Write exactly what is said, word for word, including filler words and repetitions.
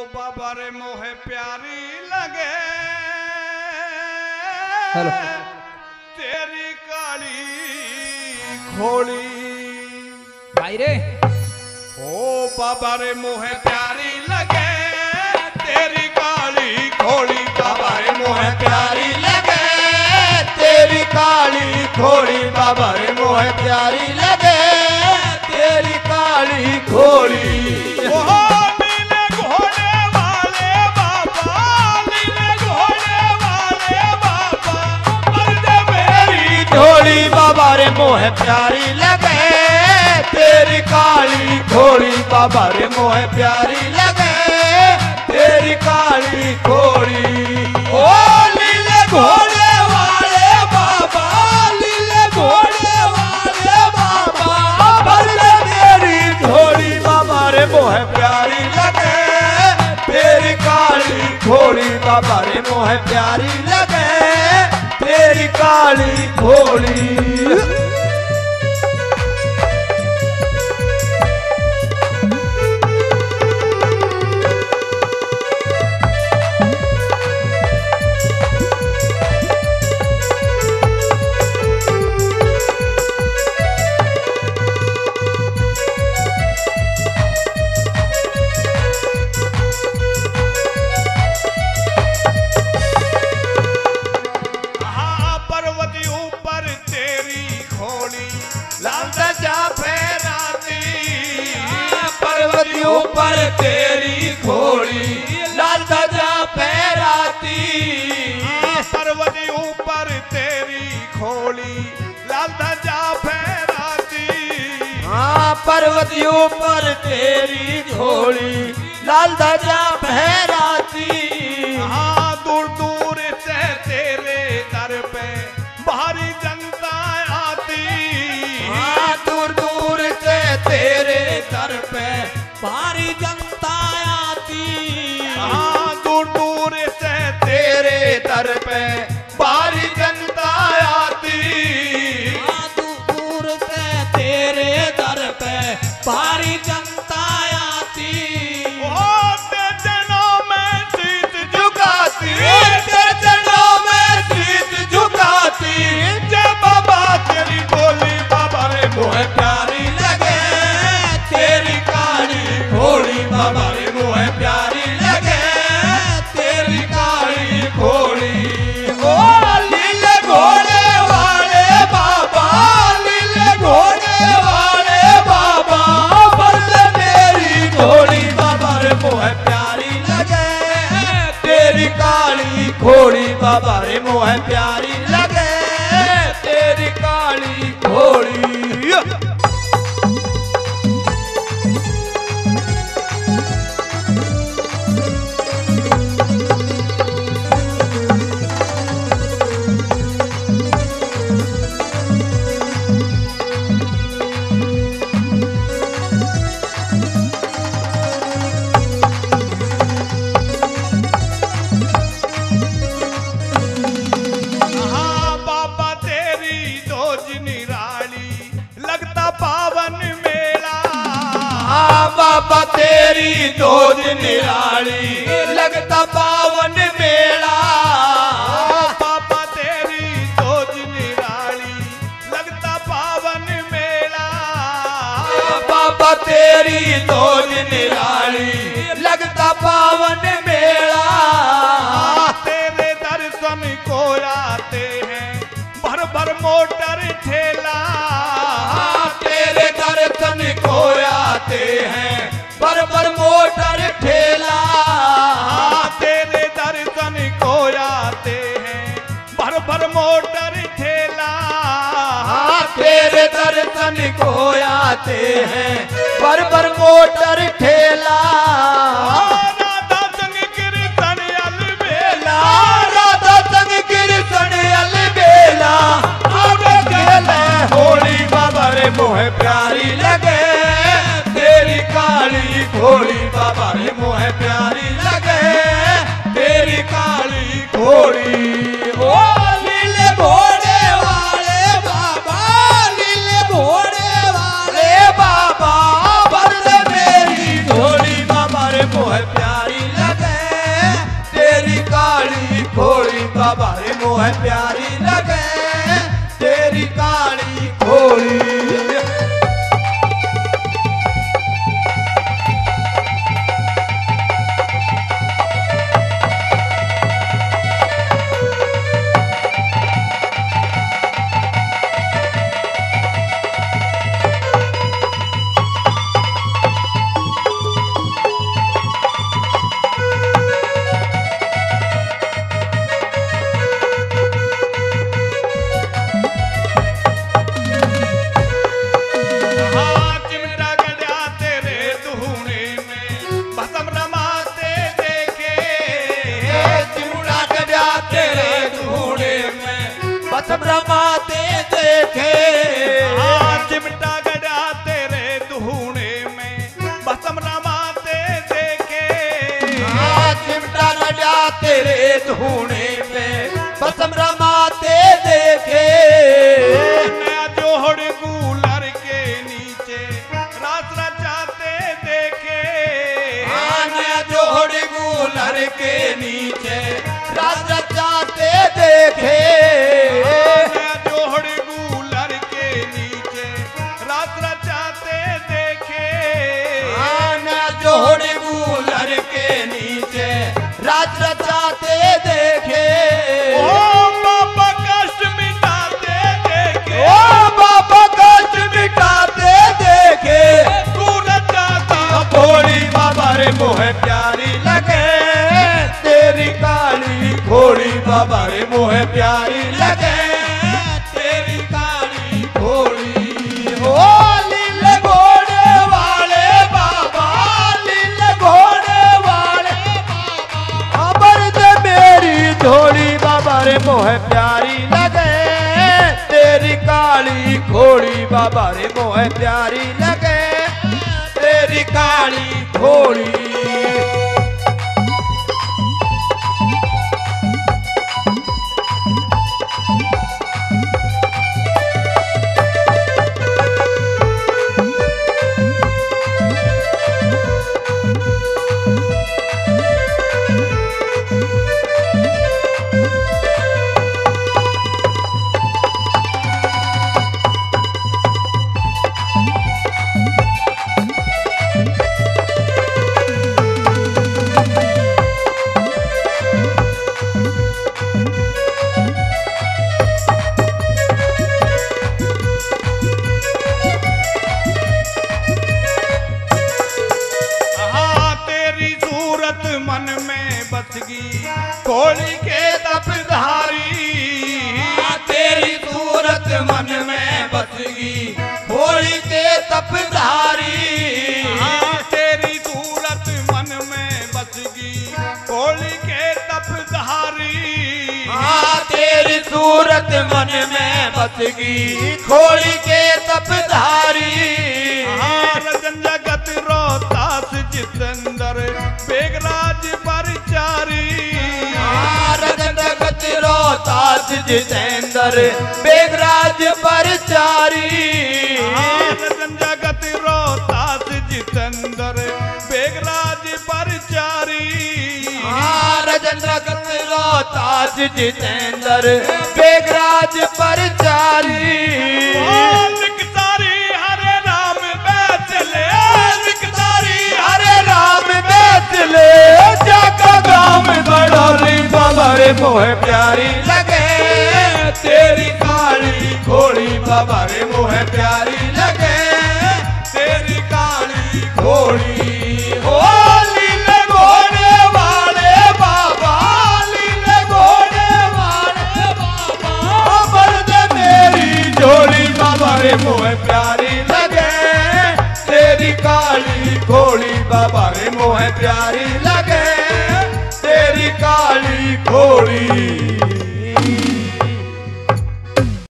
बाबा रे मोहे प्यारी लगे हेलो तेरी काली घोड़ी भाई रे। ओ बाबा रे मोहे प्यारी लगे तेरी काली घोड़ी। बाबा रे मोहे प्यारी लगे तेरी काली घोड़ी। बाबा रे मोहे प्यारी लगे तेरी काली घोड़ी। बाबा रे मोहे प्यारी लगे तेरी काली घोड़ी। बाबा रे मोहे प्यारी लगे तेरी काली घोड़ी। ओ लीले घोड़े वाले बाबा, लीले घोड़े वाले बाबा, बल्ले मेरी घोड़ी। बाबा रे मोहे प्यारी लगे तेरी काली घोड़ी। बाबा रे मोहे प्यारी लगे तेरी काली घोड़ी। ऊपर तेरी घोड़ी लाल ध्वजा फहराती। पर्वत ऊपर तेरी घोड़ी लाल ध्वजा फहराती। हाँ पर्वत ऊपर तेरी घोड़ी लाल ध्वजा फहराती। हाँ दूर दूर से तेरे दर पे भारी जनता आती। हाँ दूर दूर से तेरे दर पे भारी जनता आती। हाँ दूर दूर से तेरे दर पे भारी जनता आती। हाँ दूर दूर से तेरे दर पे भारी जनता आती। ओ तेरे चरणों में शीश झुकाती, तेरे चरणों में शीश झुकाती। जय बाबा तेरी बोली। बाबा रे मोहे प्यारी लगे तेरी काली घोड़ी। बाबा रे मोहे प्यारी लगे तेरी काली घोड़ी। ओ लीले घोड़े वाले बाबा, लीले घोड़े वाले बाबा, बल्ले मेरी घोड़ी। बाबा रे मोहे प्यारी लगे तेरी काली घोड़ी। बाबा रे मोहे प्यारी लगे तेरी काली घोड़ी। बाबा तेरी दोज निराली लगता पावन मेला। बाबा तेरी दोज निराली लगता पावन मेला। बाबा तेरी दोज निराली लगता पावन मेला। तेरे दर्शन को आते हैं भर भर मोटर ठेला। तेरे दर्शन को आते हैं बर बर मोटर ठेला। तेरे दर्शन को आते हैं भर भर मोटर ठेला। तेरे दर्शन को आते हैं बर बर मोटर ठेला। राधा संग कीर्तन अलबेला, राधा संग कीर्तन अलबेला। आगे खेले होली। बाबा रे मोहे प्यारी लगे तेरी काली घोड़ी। बाबा रे मोहे प्यारी लगे तेरी काली घोड़ी। ओ लीले घोड़े वाले बाबा, लीले घोड़े वाले बाबा, बल्ले मेरी घोड़ी। बाबा रे मोहे प्यारी लगे मोह प्यारी लगे तेरी काली घोड़ी। बसम रमाते देखे चिमटा गड़ा तेरे दुहूने में बसम रमाते देखे चिमटा गड़ा तेरे दुहूने में बसम रमाते देखे। नया जोहड़ कूलर के नीचे रात रचाते देखे नया जोहड़ कूलर के नीचे रात रचाते देखे। जोड़ी कूलर के नीचे राज रचाते देखे। ओ बाबा कष्ट मिटाते देखे ओ बाबा कष्ट मिटाते देखे। तू रचाता घोड़ी बाबा रे मोह प्यारी लगे तेरी काली घोड़ी बाबा रे मोह प्यारी लगे तेरी काली घोड़ी। ओ लीले घोड़े वाले बाबा घोड़े वाले अमर दे मेरी झोड़ी बाबा रे मोह प्यारी लगे तेरी काली घोड़ी बाबा रे मोह प्यारी लगे तेरी काली घोड़ी। मन में बसगी घोड़ी के तपधारी तेरी सूरत मन में बसगी घोड़ी के तपधारी। तेरी सूरत मन में बसगी घोड़ी के तपधारी। तेरी सूरत मन में बसगी घोड़ी के तपधारी। रजन जगत रोहतास जितेंद्र बेगराज परचारी। रजन जगत रोहतास जितेंद्र बेगराज परचारी। रजन जगत रोहतास जितेंद्र बेगराज परचारी। रजन जगत रोहतास जितेंद्र बेगराज परचारी। हरे राम बैचले हरे राम बैचले जाका गाँव में बड़ौली बाबा रे मोह प्यारी लगे तेरी काली घोड़ी बाबा रे मोह प्यारी लगे तेरी काली घोड़ी। ओ लीले घोड़े वाले बाबा लीले घोड़े वाले बाबा बलद मेरी झोली बाबा रे मोह प्यारी लगे तेरी काली घोड़ी बाबा रे मोह प्यारी लगे तेरी काली घोड़ी।